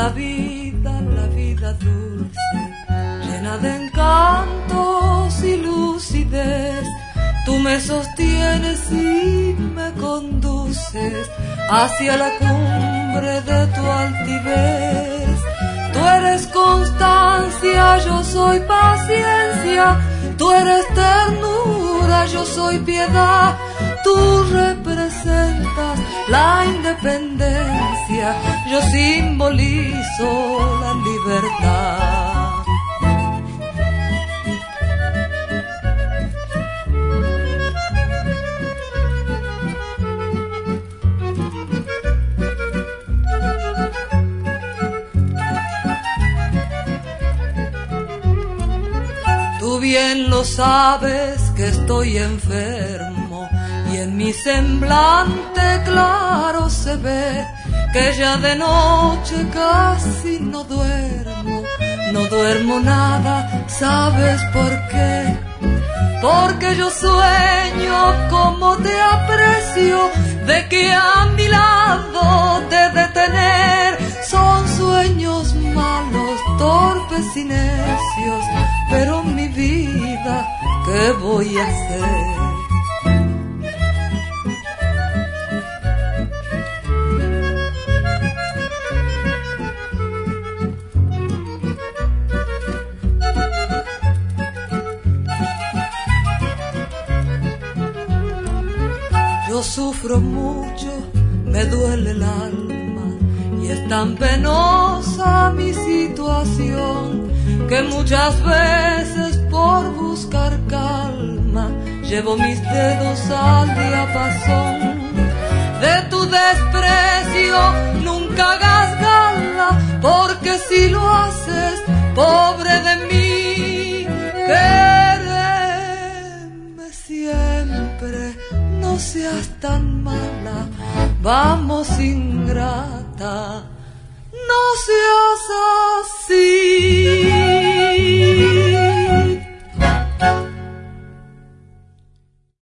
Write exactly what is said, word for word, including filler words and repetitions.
la vida, la vida dulce, llena de encantos y lucidez. Tú me sostienes y me conduces hacia la cumbre de tu altivez. Tú eres constancia, yo soy paciencia. Tú eres ternura, yo soy piedad. Tú representas la independencia, yo simbolizo la libertad. Tú bien lo sabes que estoy enfermo y en mi semblante claro se ve que ya de noche casi no duermo, no duermo nada, ¿sabes por qué? Porque yo sueño como te aprecio, de que a mi lado te de tener. Son sueños malos, torpes y necios, pero mi vida, ¿qué voy a hacer? Yo sufro mucho, me duele el alma y es tan penosa mi situación que muchas veces por buscar calma llevo mis dedos al diapasón. De tu desprecio nunca hagas gala, porque si lo haces, pobre de mí, quéreme siempre. No seas tan mala, vamos ingrata, no seas así.